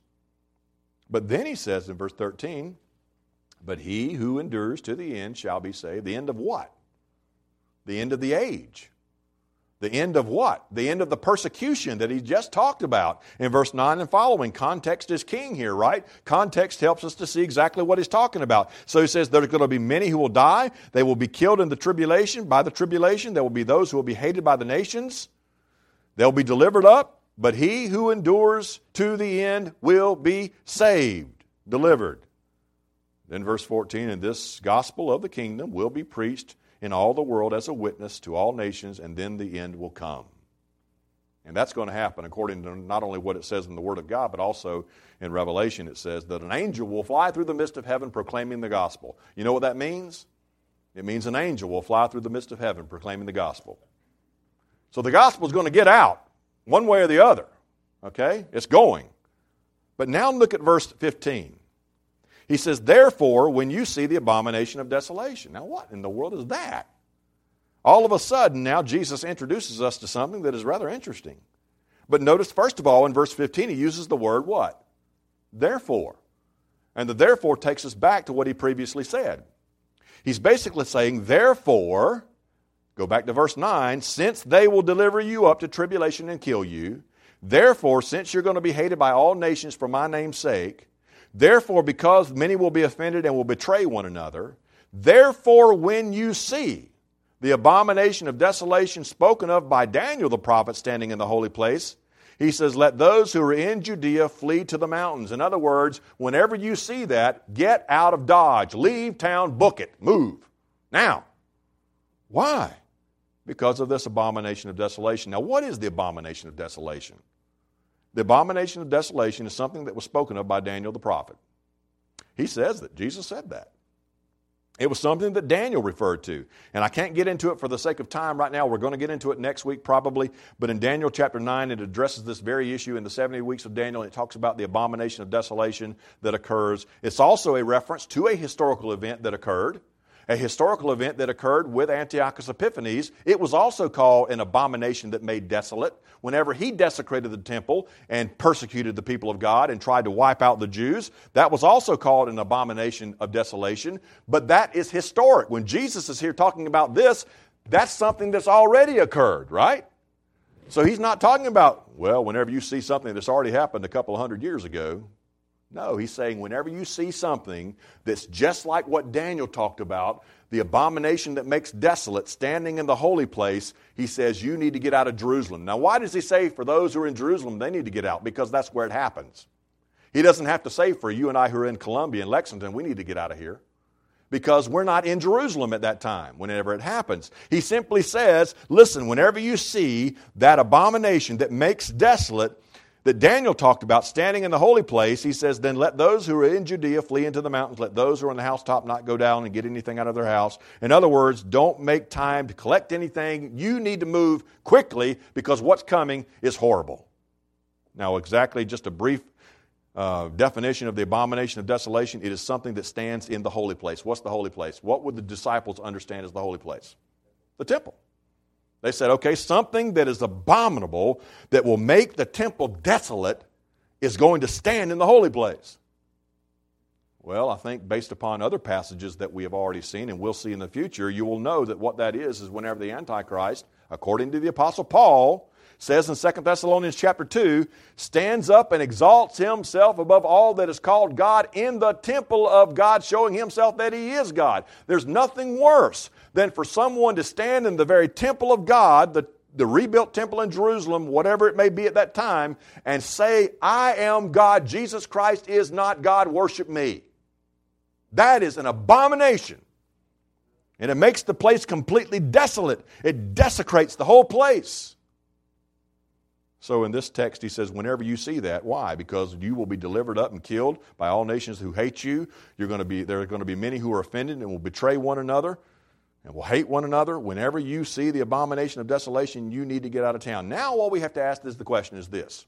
But then he says in verse 13, but he who endures to the end shall be saved. The end of what? The end of the age. The end of what? The end of the persecution that he just talked about in verse 9 and following. Context is king here, right? Context helps us to see exactly what he's talking about. So he says there's going to be many who will die. They will be killed in the tribulation. By the tribulation, there will be those who will be hated by the nations. They'll be delivered up, but he who endures to the end will be saved, delivered. Then verse 14, and this gospel of the kingdom will be preached in all the world as a witness to all nations, and then the end will come. And that's going to happen according to not only what it says in the Word of God, but also in Revelation it says that an angel will fly through the midst of heaven proclaiming the gospel. You know what that means? It means an angel will fly through the midst of heaven proclaiming the gospel. So the gospel is going to get out one way or the other. Okay? It's going. But now look at verse 15. He says, therefore, when you see the abomination of desolation. Now, what in the world is that? All of a sudden, now Jesus introduces us to something that is rather interesting. But notice, first of all, in verse 15, he uses the word what? Therefore. And the therefore takes us back to what he previously said. He's basically saying, therefore, go back to verse 9, since they will deliver you up to tribulation and kill you, therefore, since you're going to be hated by all nations for my name's sake, therefore, because many will be offended and will betray one another, therefore, when you see the abomination of desolation spoken of by Daniel the prophet standing in the holy place, he says, let those who are in Judea flee to the mountains. In other words, whenever you see that, get out of Dodge. Leave town, book it, move. Now, why? Because of this abomination of desolation. Now, what is the abomination of desolation? The abomination of desolation is something that was spoken of by Daniel the prophet. He says that. Jesus said that. It was something that Daniel referred to. And I can't get into it for the sake of time right now. We're going to get into it next week probably. But in Daniel chapter 9, it addresses this very issue in the 70 weeks of Daniel. It talks about the abomination of desolation that occurs. It's also a reference to a historical event that occurred. A historical event that occurred with Antiochus Epiphanes. It was also called an abomination that made desolate. Whenever he desecrated the temple and persecuted the people of God and tried to wipe out the Jews, that was also called an abomination of desolation. But that is historic. When Jesus is here talking about this, that's something that's already occurred, right? So he's not talking about, well, whenever you see something that's already happened a couple of hundred years ago. No, he's saying whenever you see something that's just like what Daniel talked about, the abomination that makes desolate, standing in the holy place, he says you need to get out of Jerusalem. Now, why does he say for those who are in Jerusalem, they need to get out? Because that's where it happens. He doesn't have to say for you and I who are in Columbia and Lexington, we need to get out of here. Because we're not in Jerusalem at that time, whenever it happens. He simply says, listen, whenever you see that abomination that makes desolate, that Daniel talked about standing in the holy place, he says, then let those who are in Judea flee into the mountains. Let those who are on the housetop not go down and get anything out of their house. In other words, don't make time to collect anything. You need to move quickly because what's coming is horrible. Now, exactly just a brief definition of the abomination of desolation. It is something that stands in the holy place. What's the holy place? What would the disciples understand as the holy place? The temple. They said, okay, something that is abominable, that will make the temple desolate, is going to stand in the holy place. Well, I think based upon other passages that we have already seen and will see in the future, you will know that what that is whenever the Antichrist, according to the Apostle Paul, says in 2 Thessalonians chapter 2, stands up and exalts himself above all that is called God in the temple of God, showing himself that he is God. There's nothing worse than for someone to stand in the very temple of God, the rebuilt temple in Jerusalem, whatever it may be at that time, and say, I am God, Jesus Christ is not God, worship me. That is an abomination. And it makes the place completely desolate. It desecrates the whole place. So in this text he says, whenever you see that, why? Because you will be delivered up and killed by all nations who hate you. There are going to be many who are offended and will betray one another and will hate one another. Whenever you see the abomination of desolation, you need to get out of town. Now all we have to ask is the question is this.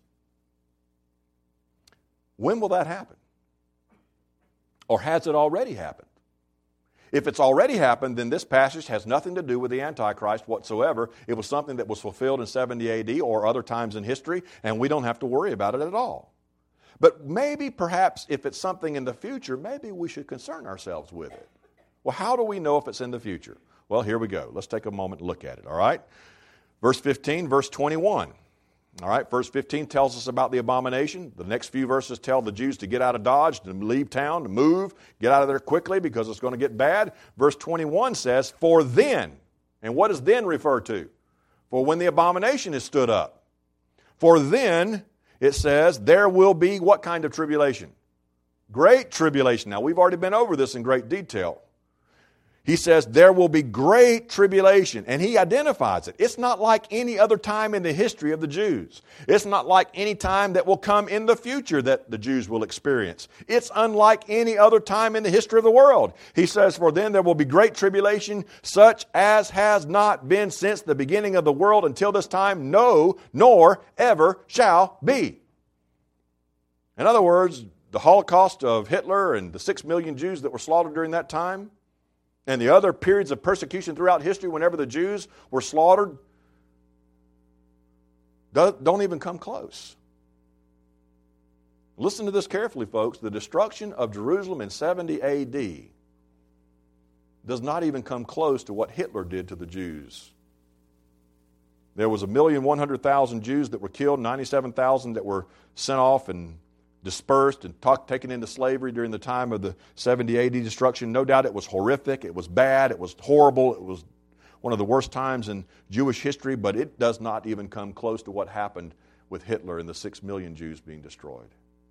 When will that happen? Or has it already happened? If it's already happened, then this passage has nothing to do with the Antichrist whatsoever. It was something that was fulfilled in 70 AD or other times in history, and we don't have to worry about it at all. But maybe, perhaps, if it's something in the future, maybe we should concern ourselves with it. Well, how do we know if it's in the future? Well, here we go. Let's take a moment and look at it, all right? Verse 15, verse 21. All right, verse 15 tells us about the abomination. The next few verses tell the Jews to get out of Dodge, to leave town, to move, get out of there quickly because it's going to get bad. Verse 21 says, for then. And what does then refer to? For when the abomination is stood up. For then, it says, there will be what kind of tribulation? Great tribulation. Now, we've already been over this in great detail. He says there will be great tribulation, and he identifies it. It's not like any other time in the history of the Jews. It's not like any time that will come in the future that the Jews will experience. It's unlike any other time in the history of the world. He says, for then there will be great tribulation, such as has not been since the beginning of the world until this time, no, nor ever shall be. In other words, the Holocaust of Hitler and the 6 million Jews that were slaughtered during that time, and the other periods of persecution throughout history whenever the Jews were slaughtered, don't even come close. Listen to this carefully, folks. The destruction of Jerusalem in 70 AD does not even come close to what Hitler did to the Jews. There was 1,100,000 Jews that were killed, 97,000 that were sent off and dispersed and taken into slavery during the time of the 70 AD destruction. No doubt it was horrific, it was bad, it was horrible, it was one of the worst times in Jewish history, but it does not even come close to what happened with Hitler and the 6 million Jews being destroyed.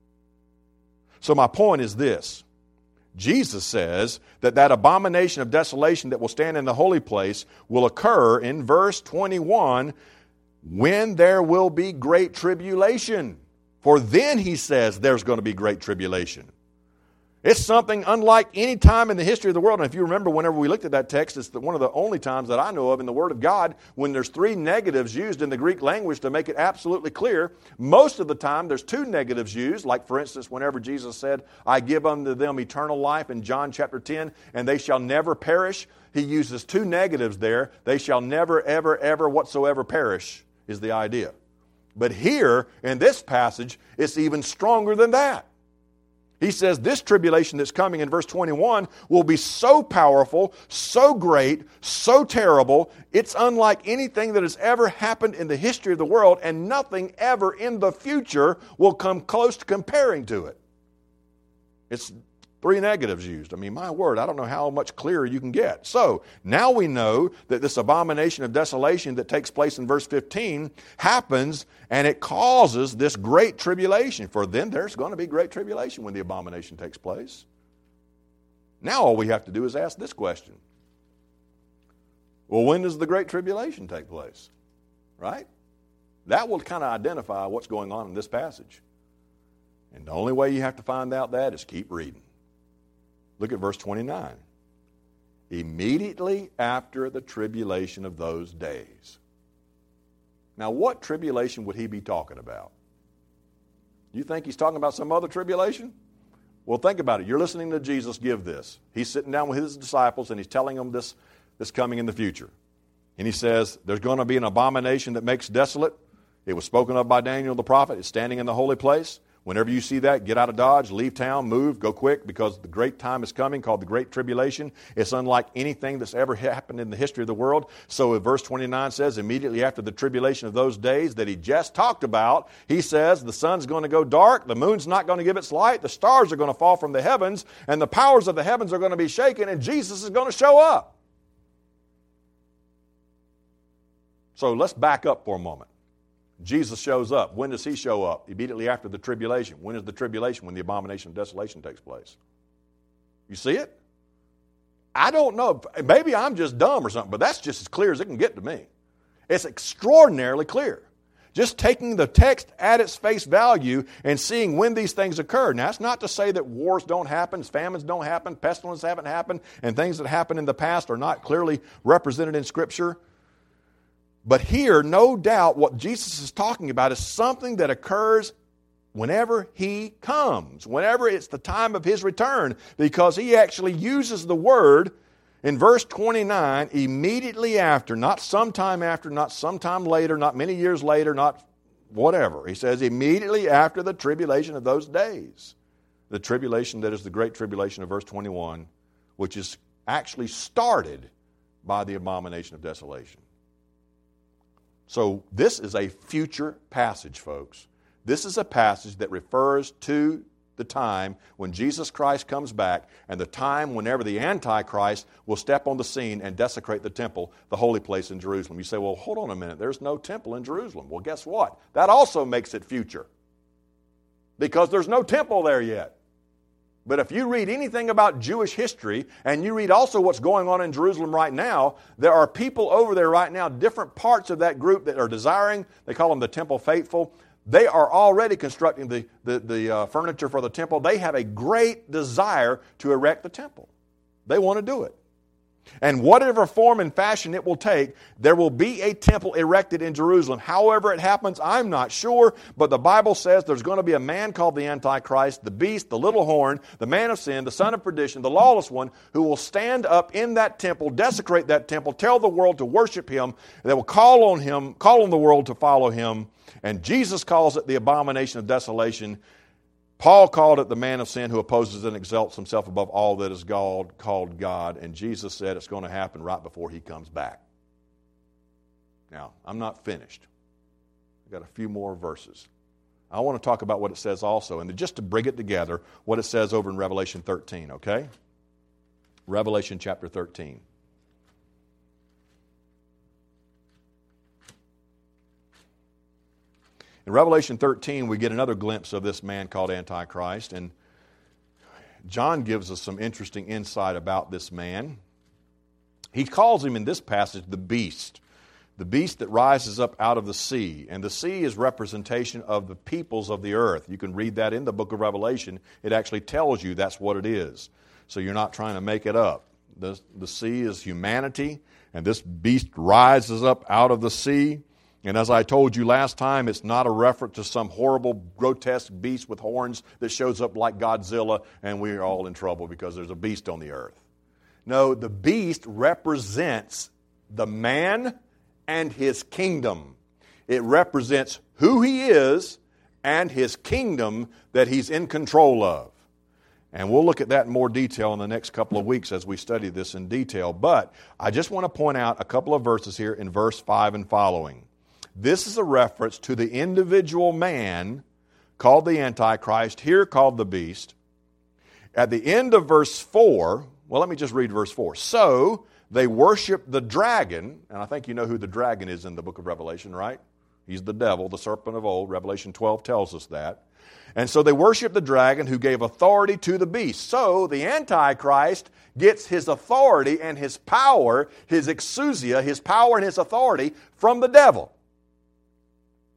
So my point is this. Jesus says that abomination of desolation that will stand in the holy place will occur in verse 21 when there will be great tribulation. For then, he says, there's going to be great tribulation. It's something unlike any time in the history of the world. And if you remember, whenever we looked at that text, it's one of the only times that I know of in the Word of God when there's 3 negatives used in the Greek language to make it absolutely clear. Most of the time, there's 2 negatives used. Like, for instance, whenever Jesus said, I give unto them eternal life in John chapter 10, and they shall never perish. He uses 2 negatives there. They shall never, ever, ever whatsoever perish is the idea. But here, in this passage, it's even stronger than that. He says this tribulation that's coming in verse 21 will be so powerful, so great, so terrible, it's unlike anything that has ever happened in the history of the world, and nothing ever in the future will come close to comparing to it. It's 3 negatives used. I mean, my word, I don't know how much clearer you can get. So, now we know that this abomination of desolation that takes place in verse 15 happens, and it causes this great tribulation. For then there's going to be great tribulation when the abomination takes place. Now all we have to do is ask this question. Well, when does the great tribulation take place? Right? That will kind of identify what's going on in this passage. And the only way you have to find out that is keep reading. Look at verse 29. Immediately after the tribulation of those days. Now, what tribulation would he be talking about? You think he's talking about some other tribulation? Well, think about it. You're listening to Jesus give this. He's sitting down with his disciples and he's telling them this coming in the future. And he says, there's going to be an abomination that makes desolate. It was spoken of by Daniel the prophet. It's standing in the holy place. Whenever you see that, get out of Dodge, leave town, move, go quick, because the great time is coming called the Great Tribulation. It's unlike anything that's ever happened in the history of the world. So verse 29 says, immediately after the tribulation of those days that he just talked about, he says the sun's going to go dark, the moon's not going to give its light, the stars are going to fall from the heavens, and the powers of the heavens are going to be shaken, and Jesus is going to show up. So let's back up for a moment. Jesus shows up. When does he show up? Immediately after the tribulation. When is the tribulation? When the abomination of desolation takes place. You see it? I don't know. Maybe I'm just dumb or something, but that's just as clear as it can get to me. It's extraordinarily clear. Just taking the text at its face value and seeing when these things occur. Now, that's not to say that wars don't happen, famines don't happen, pestilence haven't happened, and things that happened in the past are not clearly represented in Scripture. But here, no doubt, what Jesus is talking about is something that occurs whenever he comes, whenever it's the time of his return, because he actually uses the word in verse 29, immediately after, not sometime after, not sometime later, not many years later, not whatever. He says immediately after the tribulation of those days. The tribulation that is the great tribulation of verse 21, which is actually started by the abomination of desolation. So this is a future passage, folks. This is a passage that refers to the time when Jesus Christ comes back and the time whenever the Antichrist will step on the scene and desecrate the temple, the holy place in Jerusalem. You say, well, hold on a minute. There's no temple in Jerusalem. Well, guess what? That also makes it future because there's no temple there yet. But if you read anything about Jewish history, and you read also what's going on in Jerusalem right now, there are people over there right now, different parts of that group that are desiring, they call them the temple faithful. They are already constructing the furniture for the temple. They have a great desire to erect the temple. They want to do it. And whatever form and fashion it will take, there will be a temple erected in Jerusalem. However it happens, I'm not sure, but the Bible says there's going to be a man called the Antichrist, the beast, the little horn, the man of sin, the son of perdition, the lawless one, who will stand up in that temple, desecrate that temple, tell the world to worship him. They will call on the world to follow him. And Jesus calls it the abomination of desolation. Paul called it the man of sin who opposes and exalts himself above all that is called God. And Jesus said it's going to happen right before he comes back. Now, I'm not finished. I've got a few more verses. I want to talk about what it says also. And just to bring it together, what it says over in Revelation 13, okay? Revelation chapter 13. In Revelation 13, we get another glimpse of this man called Antichrist, and John gives us some interesting insight about this man. He calls him in this passage the beast that rises up out of the sea. And the sea is representation of the peoples of the earth. You can read that in the book of Revelation. It actually tells you that's what it is. So you're not trying to make it up. The sea is humanity, and this beast rises up out of the sea. And as I told you last time, it's not a reference to some horrible, grotesque beast with horns that shows up like Godzilla and we're all in trouble because there's a beast on the earth. No, the beast represents the man and his kingdom. It represents who he is and his kingdom that he's in control of. And we'll look at that in more detail in the next couple of weeks as we study this in detail. But I just want to point out a couple of verses here in verse 5 and following. This is a reference to the individual man called the Antichrist, here called the beast. At the end of verse 4, well, let me just read verse 4. So they worship the dragon, and I think you know who the dragon is in the book of Revelation, right? He's the devil, the serpent of old. Revelation 12 tells us that. And so they worship the dragon who gave authority to the beast. So the Antichrist gets his authority and his power, his exousia, his power and his authority from the devil.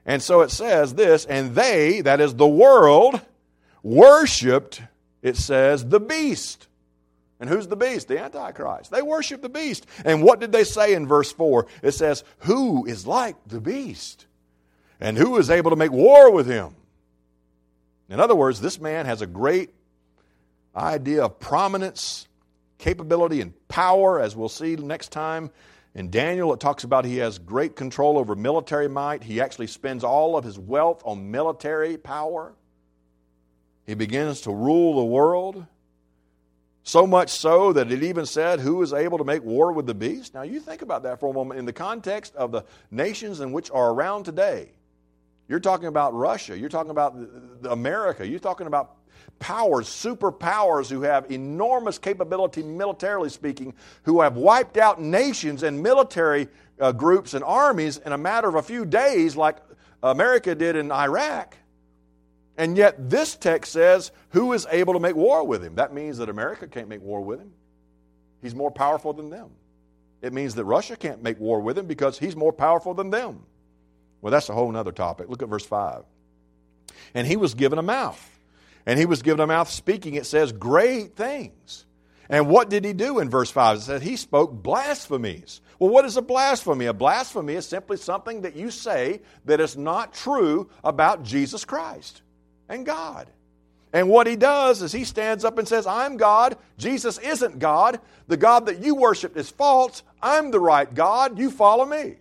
And so it says this, and they, that is the world, worshipped, it says, the beast. And who's the beast? The Antichrist. They worship the beast. And what did they say in verse 4? It says, who is like the beast? And who is able to make war with him? In other words, this man has a great idea of prominence, capability, and power, as we'll see next time. In Daniel, it talks about he has great control over military might. He actually spends all of his wealth on military power. He begins to rule the world. So much so that it even said, who is able to make war with the beast? Now you think about that for a moment in the context of the nations in which are around today. You're talking about Russia. You're talking about America. You're talking about powers, superpowers who have enormous capability militarily speaking, who have wiped out nations and military groups and armies in a matter of a few days like America did in Iraq. And yet this text says, who is able to make war with him? That means that America can't make war with him. He's more powerful than them. It means that Russia can't make war with him because he's more powerful than them. Well, that's a whole other topic. Look at verse 5. And he was given a mouth. And he was given a mouth speaking, it says, great things. And what did he do in verse 5? It says he spoke blasphemies. Well, what is a blasphemy? A blasphemy is simply something that you say that is not true about Jesus Christ and God. And what he does is he stands up and says, I'm God. Jesus isn't God. The God that you worship is false. I'm the right God. You follow me.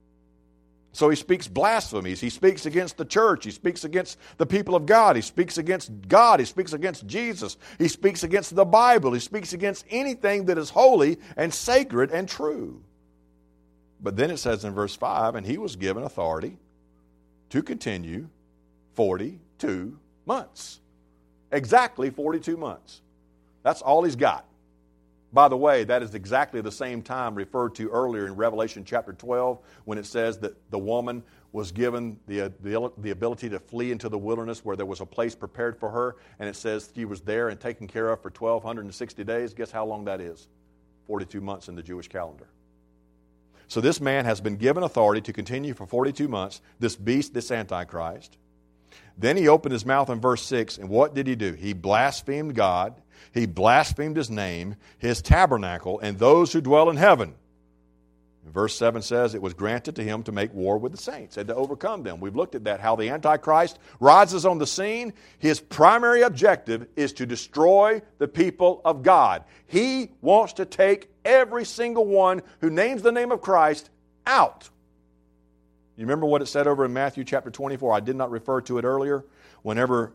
So he speaks blasphemies. He speaks against the church. He speaks against the people of God. He speaks against God. He speaks against Jesus. He speaks against the Bible. He speaks against anything that is holy and sacred and true. But then it says in verse 5, and he was given authority to continue 42 months. Exactly 42 months. That's all he's got. By the way, that is exactly the same time referred to earlier in Revelation chapter 12 when it says that the woman was given the ability to flee into the wilderness where there was a place prepared for her, and it says she was there and taken care of for 1,260 days. Guess how long that is? 42 months in the Jewish calendar. So this man has been given authority to continue for 42 months, this beast, this Antichrist. Then he opened his mouth in verse 6, and what did he do? He blasphemed God. He blasphemed his name, his tabernacle, and those who dwell in heaven. And verse 7 says it was granted to him to make war with the saints and to overcome them. We've looked at that, how the Antichrist rises on the scene. His primary objective is to destroy the people of God. He wants to take every single one who names the name of Christ out. You remember what it said over in Matthew chapter 24? I did not refer to it earlier. Whenever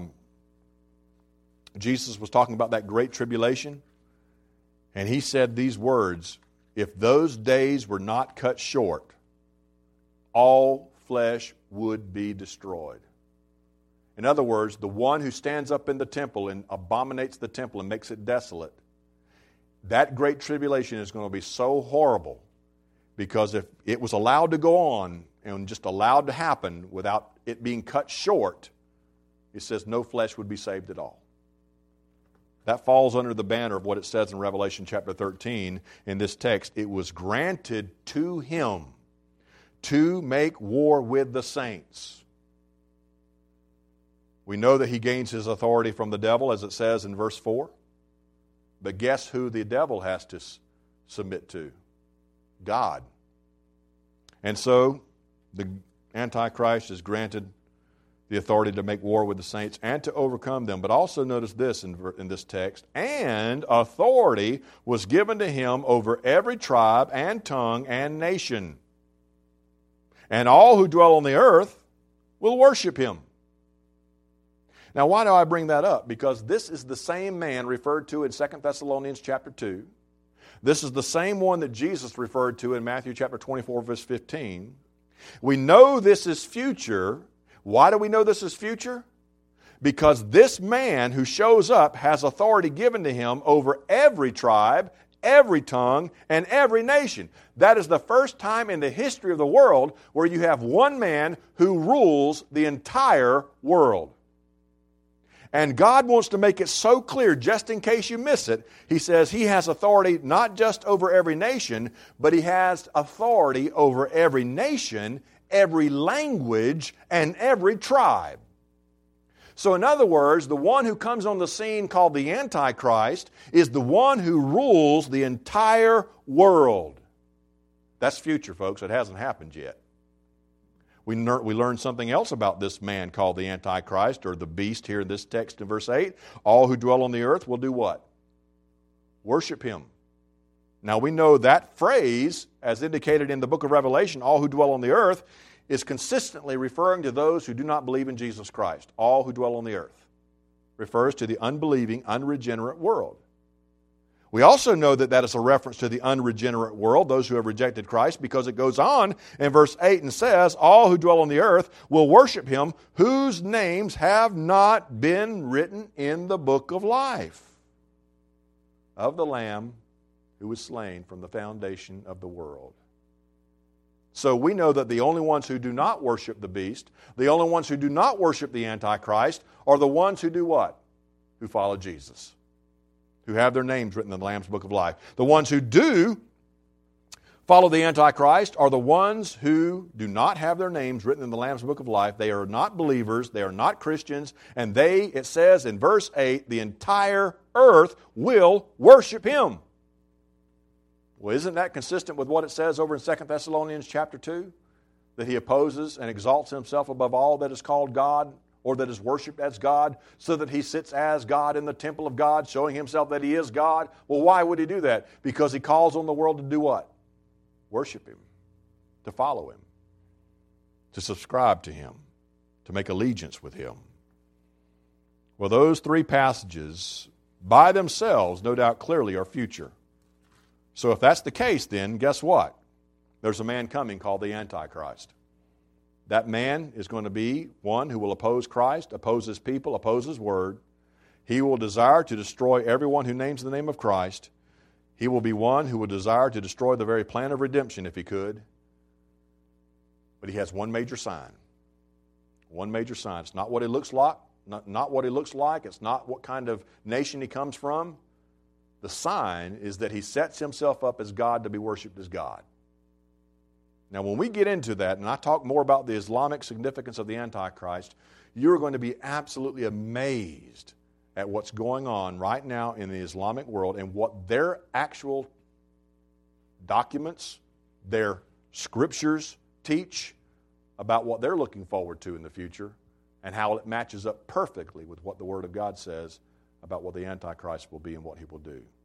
Jesus was talking about that great tribulation, and he said these words, if those days were not cut short, all flesh would be destroyed. In other words, the one who stands up in the temple and abominates the temple and makes it desolate, that great tribulation is going to be so horrible, because if it was allowed to go on and just allowed to happen without it being cut short, it says no flesh would be saved at all. That falls under the banner of what it says in Revelation chapter 13 in this text. It was granted to him to make war with the saints. We know that he gains his authority from the devil, as it says in verse 4. But guess who the devil has to submit to? God. And so the Antichrist is granted the authority to make war with the saints and to overcome them. But also notice this in this text, and authority was given to him over every tribe and tongue and nation. And all who dwell on the earth will worship him. Now, why do I bring that up? Because this is the same man referred to in 2 Thessalonians chapter 2. This is the same one that Jesus referred to in Matthew chapter 24, verse 15. We know this is future. Why do we know this is future? Because this man who shows up has authority given to him over every tribe, every tongue, and every nation. That is the first time in the history of the world where you have one man who rules the entire world. And God wants to make it so clear, just in case you miss it, he says he has authority not just over every nation, but he has authority over every nation, every language, and every tribe. So in other words, the one who comes on the scene called the Antichrist is the one who rules the entire world. That's future, folks. It hasn't happened yet. We learn something else about this man called the Antichrist, or the beast here in this text in verse 8. All who dwell on the earth will do what? Worship him. Now we know that phrase, as indicated in the book of Revelation, all who dwell on the earth, is consistently referring to those who do not believe in Jesus Christ. All who dwell on the earth refers to the unbelieving, unregenerate world. We also know that that is a reference to the unregenerate world, those who have rejected Christ, because it goes on in verse 8 and says, all who dwell on the earth will worship him whose names have not been written in the book of life of the Lamb who was slain from the foundation of the world. So we know that the only ones who do not worship the beast, the only ones who do not worship the Antichrist, are the ones who do what? Who follow Jesus, who have their names written in the Lamb's book of life. The ones who do follow the Antichrist are the ones who do not have their names written in the Lamb's book of life. They are not believers, they are not Christians, and they, it says in verse 8, the entire earth will worship him. Well, isn't that consistent with what it says over in 2 Thessalonians chapter 2? That he opposes and exalts himself above all that is called God or that is worshipped as God, so that he sits as God in the temple of God, showing himself that he is God. Well, why would he do that? Because he calls on the world to do what? Worship him, to follow him, to subscribe to him, to make allegiance with him. Well, those three passages by themselves, no doubt clearly, are future. So if that's the case, then guess what? There's a man coming called the Antichrist. That man is going to be one who will oppose Christ, oppose his people, oppose his word. He will desire to destroy everyone who names the name of Christ. He will be one who will desire to destroy the very plan of redemption if he could. But he has one major sign. One major sign. It's not what he looks like. Not what he looks like. It's not what kind of nation he comes from. The sign is that he sets himself up as God to be worshipped as God. Now, when we get into that, and I talk more about the Islamic significance of the Antichrist, you're going to be absolutely amazed at what's going on right now in the Islamic world and what their actual documents, their scriptures teach about what they're looking forward to in the future and how it matches up perfectly with what the Word of God says about what the Antichrist will be and what he will do.